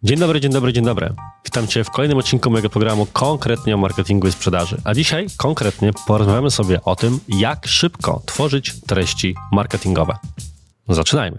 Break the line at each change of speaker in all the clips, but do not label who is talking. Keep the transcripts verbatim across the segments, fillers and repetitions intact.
Dzień dobry, dzień dobry, dzień dobry. Witam Cię w kolejnym odcinku mojego programu konkretnie o marketingu i sprzedaży. A dzisiaj konkretnie porozmawiamy sobie o tym, jak szybko tworzyć treści marketingowe. Zaczynajmy.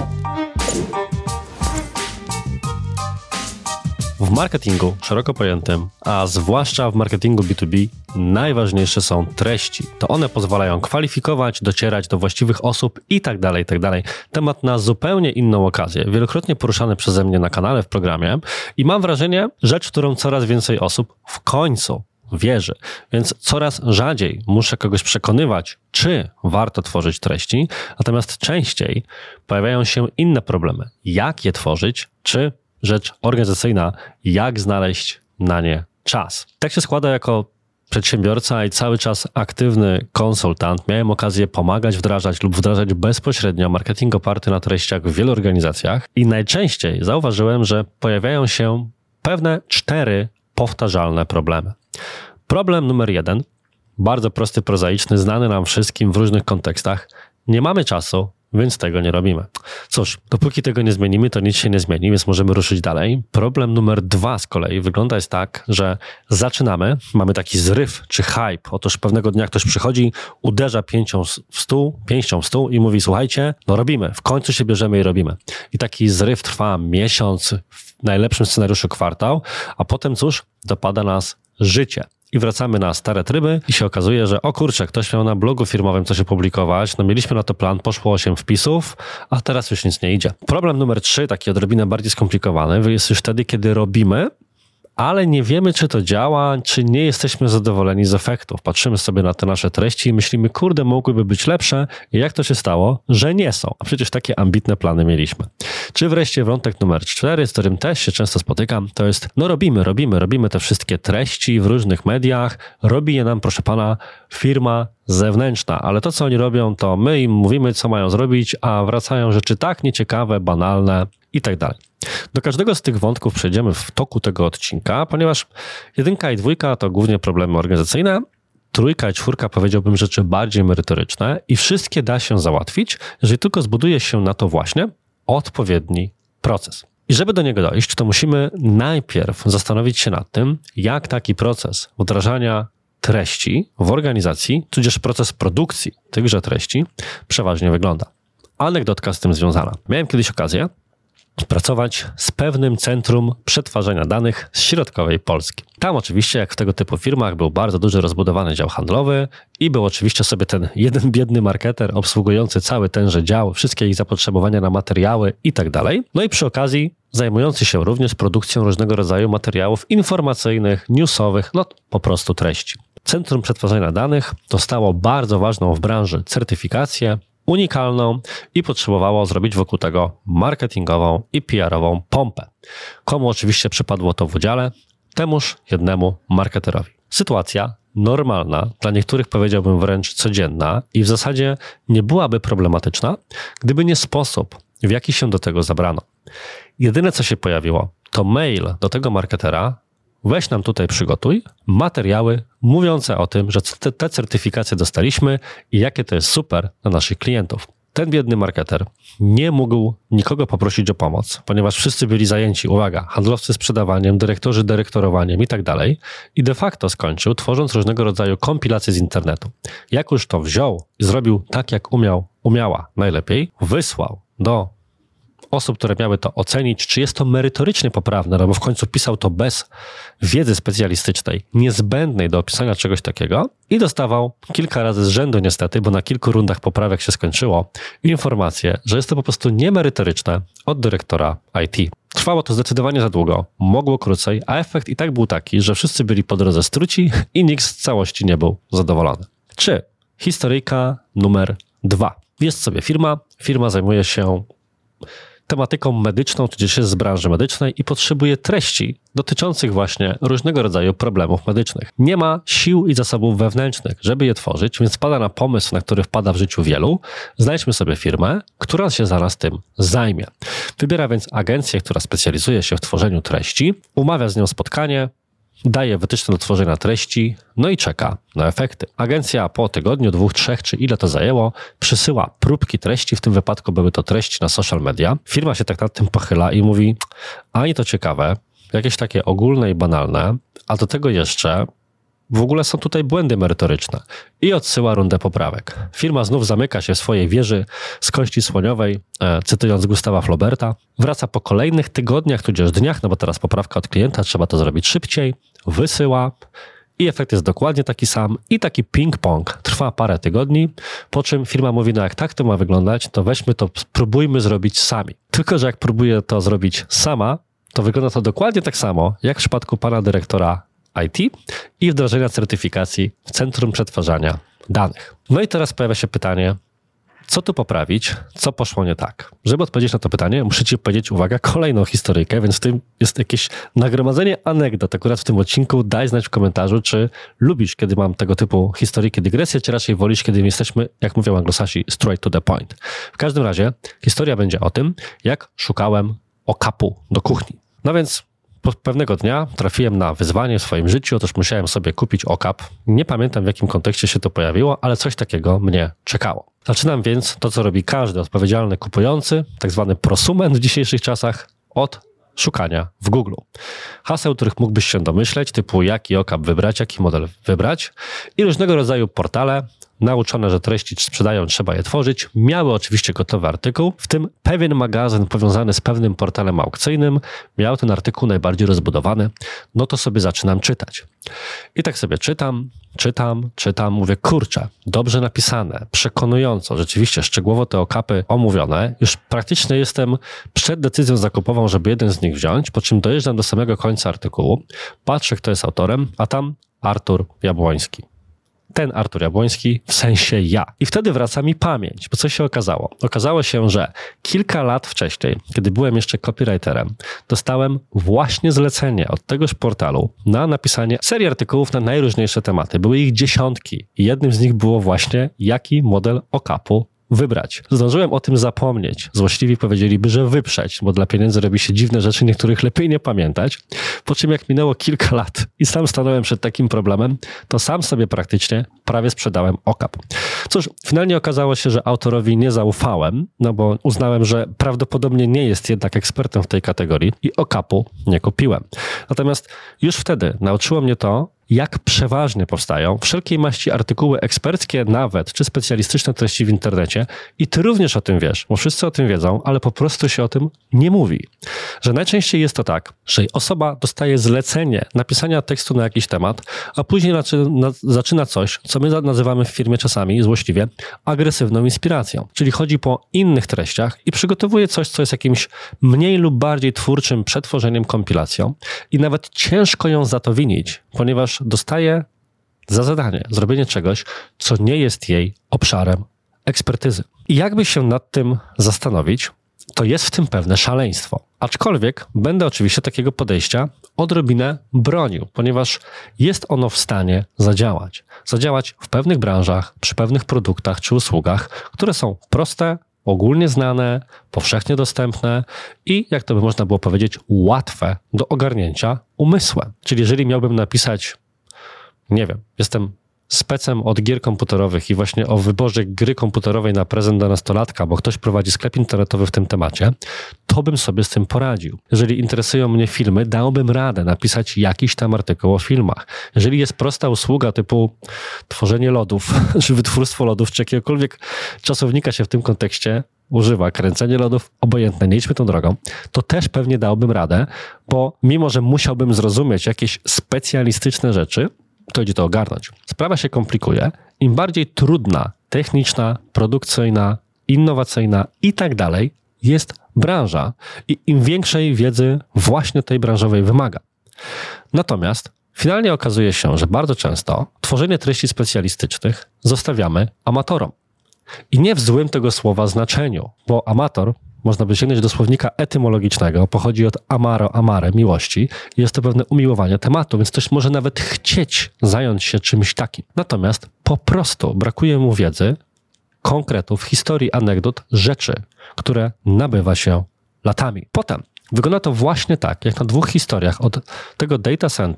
W marketingu szeroko pojętym, a zwłaszcza w marketingu B dwa B, najważniejsze są treści. To one pozwalają kwalifikować, docierać do właściwych osób i tak dalej, i tak dalej. Temat na zupełnie inną okazję, wielokrotnie poruszany przeze mnie na kanale, w programie i mam wrażenie, rzecz, którą coraz więcej osób w końcu wierzy. Więc coraz rzadziej muszę kogoś przekonywać, czy warto tworzyć treści, natomiast częściej pojawiają się inne problemy. Jak je tworzyć, czy rzecz organizacyjna, jak znaleźć na nie czas. Tak się składa, jako przedsiębiorca i cały czas aktywny konsultant miałem okazję pomagać wdrażać lub wdrażać bezpośrednio marketing oparty na treściach w wielu organizacjach i najczęściej zauważyłem, że pojawiają się pewne cztery powtarzalne problemy. Problem numer jeden, bardzo prosty, prozaiczny, znany nam wszystkim w różnych kontekstach. Nie mamy czasu, więc tego nie robimy. Cóż, dopóki tego nie zmienimy, to nic się nie zmieni, więc możemy ruszyć dalej. Problem numer dwa z kolei wygląda jest tak, że zaczynamy, mamy taki zryw czy hype. Otóż pewnego dnia ktoś przychodzi, uderza pięścią w stół, pięścią w stół i mówi: słuchajcie, no robimy, w końcu się bierzemy i robimy. I taki zryw trwa miesiąc, w najlepszym scenariuszu kwartał, a potem cóż, dopada nas życie. I wracamy na stare tryby i się okazuje, że o kurczę, ktoś miał na blogu firmowym coś opublikować, no mieliśmy na to plan, poszło osiem wpisów, a teraz już nic nie idzie. Problem numer trzy, taki odrobinę bardziej skomplikowany, jest już wtedy, kiedy robimy, ale nie wiemy, czy to działa, czy nie jesteśmy zadowoleni z efektów. Patrzymy sobie na te nasze treści i myślimy, kurde, mogłyby być lepsze. I jak to się stało, że nie są? A przecież takie ambitne plany mieliśmy. Czy wreszcie wątek numer cztery, z którym też się często spotykam, to jest, no robimy, robimy, robimy te wszystkie treści w różnych mediach, robi je nam, proszę pana, firma zewnętrzna, ale to, co oni robią, to my im mówimy, co mają zrobić, a wracają rzeczy tak nieciekawe, banalne i tak dalej. Do każdego z tych wątków przejdziemy w toku tego odcinka, ponieważ jedynka i dwójka to głównie problemy organizacyjne, trójka i czwórka powiedziałbym rzeczy bardziej merytoryczne i wszystkie da się załatwić, jeżeli tylko zbuduje się na to właśnie odpowiedni proces. I żeby do niego dojść, to musimy najpierw zastanowić się nad tym, jak taki proces wdrażania treści w organizacji, tudzież proces produkcji tychże treści przeważnie wygląda. Anegdotka z tym związana. Miałem kiedyś okazję pracować z pewnym centrum przetwarzania danych z środkowej Polski. Tam oczywiście, jak w tego typu firmach, był bardzo duży rozbudowany dział handlowy i był oczywiście sobie ten jeden biedny marketer obsługujący cały tenże dział, wszystkie ich zapotrzebowania na materiały i tak dalej. No i przy okazji zajmujący się również produkcją różnego rodzaju materiałów informacyjnych, newsowych, no po prostu treści. Centrum przetwarzania danych dostało bardzo ważną w branży certyfikację, unikalną i potrzebowało zrobić wokół tego marketingową i P R-ową pompę. Komu oczywiście przypadło to w udziale? Temuż jednemu marketerowi. Sytuacja normalna, dla niektórych powiedziałbym wręcz codzienna i w zasadzie nie byłaby problematyczna, gdyby nie sposób, w jaki się do tego zabrano. Jedyne, co się pojawiło, to mail do tego marketera: weź nam tutaj przygotuj materiały mówiące o tym, że te, te certyfikacje dostaliśmy i jakie to jest super dla naszych klientów. Ten biedny marketer nie mógł nikogo poprosić o pomoc, ponieważ wszyscy byli zajęci, uwaga, handlowcy sprzedawaniem, dyrektorzy dyrektorowaniem i tak dalej i de facto skończył, tworząc różnego rodzaju kompilacje z internetu. Jak już to wziął i zrobił tak, jak umiał, umiała najlepiej, wysłał do osób, które miały to ocenić, czy jest to merytorycznie poprawne, no bo w końcu pisał to bez wiedzy specjalistycznej, niezbędnej do opisania czegoś takiego i dostawał kilka razy z rzędu niestety, bo na kilku rundach poprawek się skończyło, informację, że jest to po prostu niemerytoryczne od dyrektora I T. Trwało to zdecydowanie za długo, mogło krócej, a efekt i tak był taki, że wszyscy byli po drodze struci i nikt z całości nie był zadowolony. Czy historyjka numer dwa. Jest sobie firma, firma zajmuje się tematyką medyczną, tudzież jest z branży medycznej i potrzebuje treści dotyczących właśnie różnego rodzaju problemów medycznych. Nie ma sił i zasobów wewnętrznych, żeby je tworzyć, więc wpada na pomysł, na który wpada w życiu wielu. Znajdźmy sobie firmę, która się zaraz tym zajmie. Wybiera więc agencję, która specjalizuje się w tworzeniu treści, umawia z nią spotkanie, daje wytyczne do tworzenia treści, no i czeka na efekty. Agencja po tygodniu, dwóch, trzech, czy ile to zajęło, przysyła próbki treści, w tym wypadku były to treści na social media. Firma się tak nad tym pochyla i mówi, ani to ciekawe, jakieś takie ogólne i banalne, a do tego jeszcze w ogóle są tutaj błędy merytoryczne i odsyła rundę poprawek. Firma znów zamyka się w swojej wieży z kości słoniowej, e, cytując Gustawa Flauberta, wraca po kolejnych tygodniach, tudzież dniach, no bo teraz poprawka od klienta, trzeba to zrobić szybciej, wysyła i efekt jest dokładnie taki sam i taki ping-pong trwa parę tygodni, po czym firma mówi, no jak tak to ma wyglądać, to weźmy to, spróbujmy zrobić sami. Tylko że jak próbuje to zrobić sama, to wygląda to dokładnie tak samo, jak w przypadku pana dyrektora I T i wdrożenia certyfikacji w Centrum Przetwarzania Danych. No i teraz pojawia się pytanie, co tu poprawić, co poszło nie tak? Żeby odpowiedzieć na to pytanie, muszę ci powiedzieć, uwaga, kolejną historyjkę, więc w tym jest jakieś nagromadzenie anegdot. Akurat w tym odcinku daj znać w komentarzu, czy lubisz, kiedy mam tego typu historyjki, dygresje, czy raczej wolisz, kiedy jesteśmy, jak mówią anglosasi, straight to the point. W każdym razie historia będzie o tym, jak szukałem okapu do kuchni. No więc pewnego dnia trafiłem na wyzwanie w swoim życiu, otóż musiałem sobie kupić okap. Nie pamiętam, w jakim kontekście się to pojawiło, ale coś takiego mnie czekało. Zaczynam więc to, co robi każdy odpowiedzialny kupujący, tak zwany prosument w dzisiejszych czasach, od szukania w Google. Haseł, których mógłbyś się domyśleć, typu jaki okap wybrać, jaki model wybrać i różnego rodzaju portale, nauczone, że treści sprzedają, trzeba je tworzyć, miały oczywiście gotowy artykuł, w tym pewien magazyn powiązany z pewnym portalem aukcyjnym miał ten artykuł najbardziej rozbudowany, no to sobie zaczynam czytać. I tak sobie czytam, czytam, czytam, mówię, kurczę, dobrze napisane, przekonująco, rzeczywiście szczegółowo te okapy omówione, już praktycznie jestem przed decyzją zakupową, żeby jeden z nich wziąć, po czym dojeżdżam do samego końca artykułu, patrzę, kto jest autorem, a tam Artur Jabłoński. Ten Artur Jabłoński, w sensie ja. I wtedy wraca mi pamięć, bo co się okazało? Okazało się, że kilka lat wcześniej, kiedy byłem jeszcze copywriterem, dostałem właśnie zlecenie od tegoż portalu na napisanie serii artykułów na najróżniejsze tematy. Były ich dziesiątki i jednym z nich było właśnie, jaki model okapu wybrać. Zdążyłem o tym zapomnieć. Złośliwi powiedzieliby, że wyprzeć, bo dla pieniędzy robi się dziwne rzeczy, niektórych lepiej nie pamiętać. Po czym jak minęło kilka lat i sam stanąłem przed takim problemem, to sam sobie praktycznie prawie sprzedałem okap. Cóż, finalnie okazało się, że autorowi nie zaufałem, no bo uznałem, że prawdopodobnie nie jest jednak ekspertem w tej kategorii i okapu nie kupiłem. Natomiast już wtedy nauczyło mnie to, jak przeważnie powstają wszelkiej maści artykuły eksperckie nawet, czy specjalistyczne treści w internecie i ty również o tym wiesz, bo wszyscy o tym wiedzą, ale po prostu się o tym nie mówi. Że najczęściej jest to tak, że osoba dostaje zlecenie napisania tekstu na jakiś temat, a później zaczyna coś, co my nazywamy w firmie czasami złośliwie agresywną inspiracją. Czyli chodzi po innych treściach i przygotowuje coś, co jest jakimś mniej lub bardziej twórczym przetworzeniem, kompilacją i nawet ciężko ją za to winić, ponieważ dostaje za zadanie zrobienie czegoś, co nie jest jej obszarem ekspertyzy. I jakby się nad tym zastanowić, to jest w tym pewne szaleństwo. Aczkolwiek będę oczywiście takiego podejścia odrobinę bronił, ponieważ jest ono w stanie zadziałać. Zadziałać w pewnych branżach, przy pewnych produktach czy usługach, które są proste, ogólnie znane, powszechnie dostępne i, jak to by można było powiedzieć, łatwe do ogarnięcia umysłem. Czyli jeżeli miałbym napisać, nie wiem, jestem specem od gier komputerowych i właśnie o wyborze gry komputerowej na prezent dla nastolatka, bo ktoś prowadzi sklep internetowy w tym temacie, to bym sobie z tym poradził. Jeżeli interesują mnie filmy, dałbym radę napisać jakiś tam artykuł o filmach. Jeżeli jest prosta usługa typu tworzenie lodów, czy wytwórstwo lodów, czy jakiegokolwiek czasownika się w tym kontekście używa, kręcenie lodów, obojętne, nie idźmy tą drogą, to też pewnie dałbym radę, bo mimo, że musiałbym zrozumieć jakieś specjalistyczne rzeczy, to idzie to ogarnąć. Sprawa się komplikuje. Im bardziej trudna, techniczna, produkcyjna, innowacyjna i tak dalej jest branża i im większej wiedzy właśnie tej branżowej wymaga. Natomiast finalnie okazuje się, że bardzo często tworzenie treści specjalistycznych zostawiamy amatorom. I nie w złym tego słowa znaczeniu, bo amator, można by sięgnąć do słownika etymologicznego, pochodzi od amaro, amare, miłości. Jest to pewne umiłowanie tematu, więc ktoś może nawet chcieć zająć się czymś takim. Natomiast po prostu brakuje mu wiedzy, konkretów, historii, anegdot, rzeczy, które nabywa się latami. Potem wygląda to właśnie tak, jak na dwóch historiach od tego data center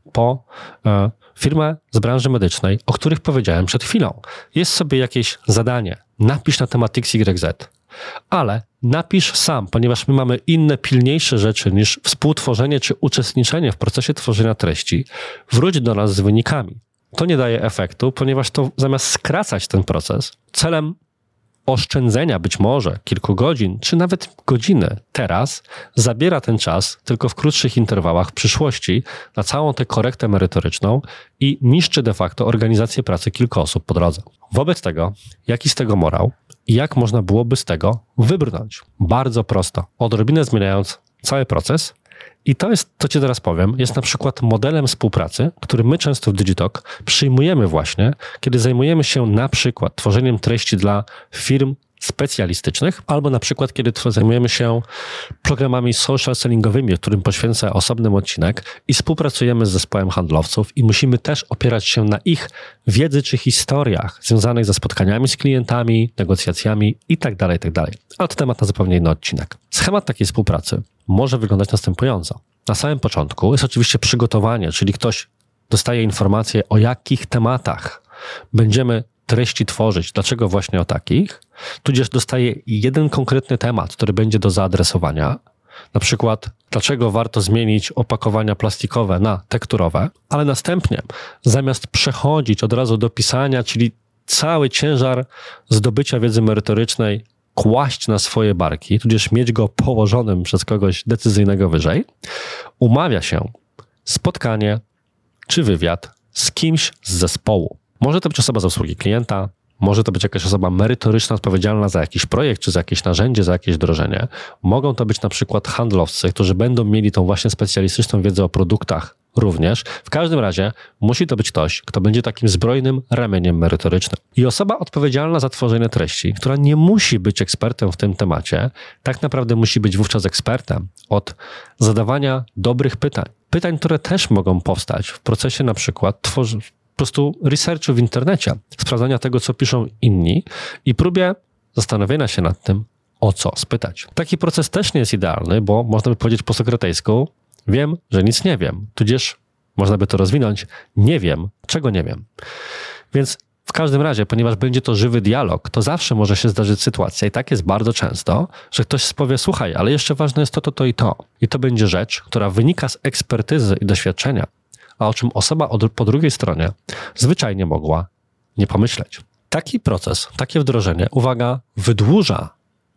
po e, firmę z branży medycznej, o których powiedziałem przed chwilą. Jest sobie jakieś zadanie, napisz na temat X Y Z, ale napisz sam, ponieważ my mamy inne, pilniejsze rzeczy niż współtworzenie czy uczestniczenie w procesie tworzenia treści. Wróć do nas z wynikami. To nie daje efektu, ponieważ to zamiast skracać ten proces, celem oszczędzenia być może kilku godzin, czy nawet godziny teraz, zabiera ten czas tylko w krótszych interwałach w przyszłości na całą tę korektę merytoryczną i niszczy de facto organizację pracy kilku osób po drodze. Wobec tego, jaki z tego morał i jak można byłoby z tego wybrnąć? Bardzo prosto. Odrobinę zmieniając cały proces. I to jest, to ci teraz powiem, jest na przykład modelem współpracy, który my często w Digitalk przyjmujemy właśnie, kiedy zajmujemy się na przykład tworzeniem treści dla firm specjalistycznych, albo na przykład kiedy zajmujemy się programami social sellingowymi, którym poświęcę osobny odcinek i współpracujemy z zespołem handlowców i musimy też opierać się na ich wiedzy czy historiach związanych ze spotkaniami z klientami, negocjacjami itd., itd. Ale to temat na zupełnie inny odcinek. Schemat takiej współpracy może wyglądać następująco. Na samym początku jest oczywiście przygotowanie, czyli ktoś dostaje informację, o jakich tematach będziemy treści tworzyć, dlaczego właśnie o takich, tudzież dostaje jeden konkretny temat, który będzie do zaadresowania, na przykład dlaczego warto zmienić opakowania plastikowe na tekturowe, ale następnie zamiast przechodzić od razu do pisania, czyli cały ciężar zdobycia wiedzy merytorycznej kłaść na swoje barki, tudzież mieć go położonym przez kogoś decyzyjnego wyżej, umawia się spotkanie czy wywiad z kimś z zespołu. Może to być osoba z obsługi klienta, może to być jakaś osoba merytoryczna, odpowiedzialna za jakiś projekt, czy za jakieś narzędzie, za jakieś wdrożenie. Mogą to być na przykład handlowcy, którzy będą mieli tą właśnie specjalistyczną wiedzę o produktach również. W każdym razie musi to być ktoś, kto będzie takim zbrojnym ramieniem merytorycznym. I osoba odpowiedzialna za tworzenie treści, która nie musi być ekspertem w tym temacie, tak naprawdę musi być wówczas ekspertem od zadawania dobrych pytań. Pytań, które też mogą powstać w procesie na przykład tworzenia po prostu researchu w internecie, sprawdzania tego, co piszą inni i próbie zastanowienia się nad tym, o co spytać. Taki proces też nie jest idealny, bo można by powiedzieć po sokratejsku, wiem, że nic nie wiem, tudzież można by to rozwinąć, nie wiem, czego nie wiem. Więc w każdym razie, ponieważ będzie to żywy dialog, to zawsze może się zdarzyć sytuacja i tak jest bardzo często, że ktoś powie, słuchaj, ale jeszcze ważne jest to, to, to i to. I to będzie rzecz, która wynika z ekspertyzy i doświadczenia, a o czym osoba od, po drugiej stronie zwyczajnie mogła nie pomyśleć. Taki proces, takie wdrożenie, uwaga, wydłuża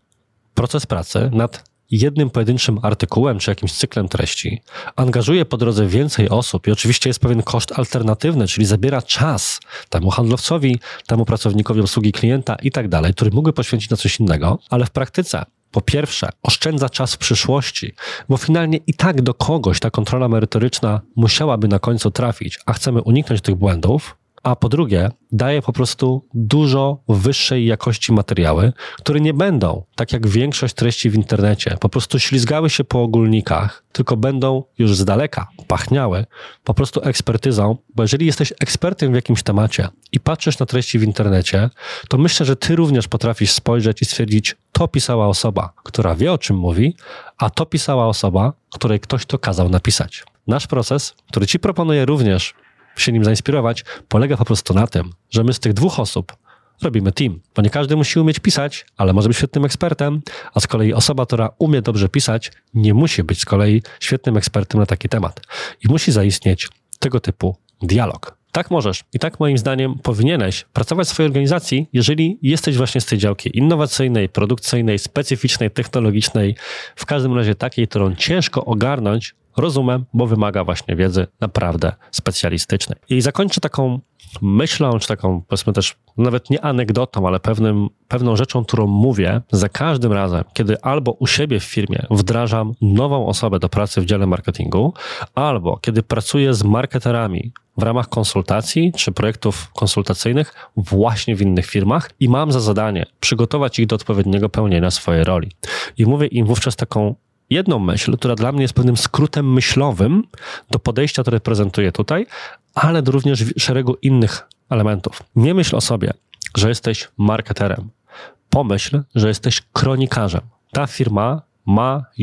proces pracy nad jednym pojedynczym artykułem czy jakimś cyklem treści, angażuje po drodze więcej osób i oczywiście jest pewien koszt alternatywny, czyli zabiera czas temu handlowcowi, temu pracownikowi obsługi klienta i tak dalej, który mógłby poświęcić na coś innego, ale w praktyce po pierwsze, oszczędza czas w przyszłości, bo finalnie i tak do kogoś ta kontrola merytoryczna musiałaby na końcu trafić, a chcemy uniknąć tych błędów, a po drugie, daje po prostu dużo wyższej jakości materiały, które nie będą, tak jak większość treści w internecie, po prostu ślizgały się po ogólnikach, tylko będą już z daleka pachniały po prostu ekspertyzą, bo jeżeli jesteś ekspertem w jakimś temacie i patrzysz na treści w internecie, to myślę, że ty również potrafisz spojrzeć i stwierdzić, to pisała osoba, która wie, o czym mówi, a to pisała osoba, której ktoś to kazał napisać. Nasz proces, który ci proponuję również się nim zainspirować, polega po prostu na tym, że my z tych dwóch osób robimy team, bo nie każdy musi umieć pisać, ale może być świetnym ekspertem, a z kolei osoba, która umie dobrze pisać, nie musi być z kolei świetnym ekspertem na taki temat. I musi zaistnieć tego typu dialog. Tak możesz i tak moim zdaniem powinieneś pracować w swojej organizacji, jeżeli jesteś właśnie z tej działki innowacyjnej, produkcyjnej, specyficznej, technologicznej, w każdym razie takiej, którą ciężko ogarnąć rozumem, bo wymaga właśnie wiedzy naprawdę specjalistycznej. I zakończę taką myślą, czy taką, powiedzmy też, nawet nie anegdotą, ale pewnym, pewną rzeczą, którą mówię za każdym razem, kiedy albo u siebie w firmie wdrażam nową osobę do pracy w dziale marketingu, albo kiedy pracuję z marketerami w ramach konsultacji czy projektów konsultacyjnych właśnie w innych firmach i mam za zadanie przygotować ich do odpowiedniego pełnienia swojej roli. I mówię im wówczas taką jedną myśl, która dla mnie jest pewnym skrótem myślowym do podejścia, które prezentuję tutaj, ale do również szeregu innych elementów. Nie myśl o sobie, że jesteś marketerem. Pomyśl, że jesteś kronikarzem. Ta firma ma już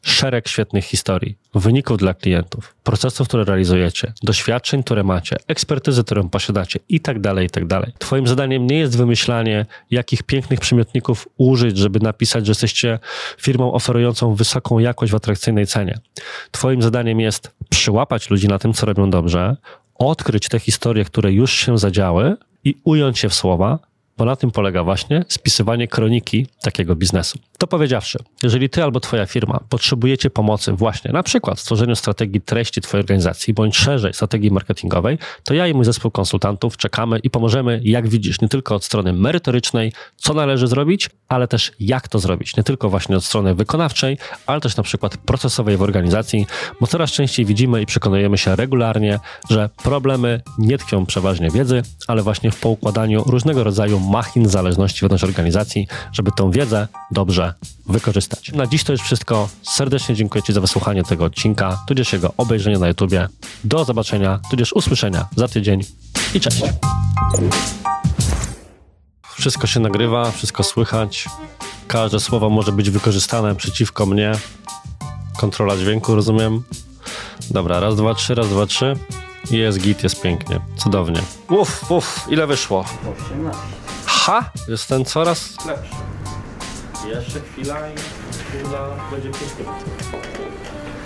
szereg świetnych historii, wyników dla klientów, procesów, które realizujecie, doświadczeń, które macie, ekspertyzy, którą posiadacie i tak dalej, i tak dalej. Twoim zadaniem nie jest wymyślanie, jakich pięknych przymiotników użyć, żeby napisać, że jesteście firmą oferującą wysoką jakość w atrakcyjnej cenie. Twoim zadaniem jest przyłapać ludzi na tym, co robią dobrze, odkryć te historie, które już się zadziały i ująć je w słowa, bo na tym polega właśnie spisywanie kroniki takiego biznesu. To powiedziawszy, jeżeli ty albo twoja firma potrzebujecie pomocy właśnie na przykład w tworzeniu strategii treści twojej organizacji, bądź szerzej strategii marketingowej, to ja i mój zespół konsultantów czekamy i pomożemy, jak widzisz, nie tylko od strony merytorycznej, co należy zrobić, ale też jak to zrobić. Nie tylko właśnie od strony wykonawczej, ale też na przykład procesowej w organizacji, bo coraz częściej widzimy i przekonujemy się regularnie, że problemy nie tkwią przeważnie w wiedzy, ale właśnie w poukładaniu różnego rodzaju machin zależności wewnątrz organizacji, żeby tą wiedzę dobrze wykorzystać. Na dziś to już wszystko. Serdecznie dziękuję Ci za wysłuchanie tego odcinka, tudzież jego obejrzenie na YouTubie. Do zobaczenia, tudzież usłyszenia za tydzień i cześć. Wszystko się nagrywa, wszystko słychać. Każde słowo może być wykorzystane przeciwko mnie. Kontrola dźwięku, rozumiem. Dobra, raz, dwa, trzy, raz, dwa, trzy. Jest git, jest pięknie. Cudownie. Uff, uff, ile wyszło? Ha! Jestem coraz lepszy. Jeszcze chwila i chwila będzie pięknie.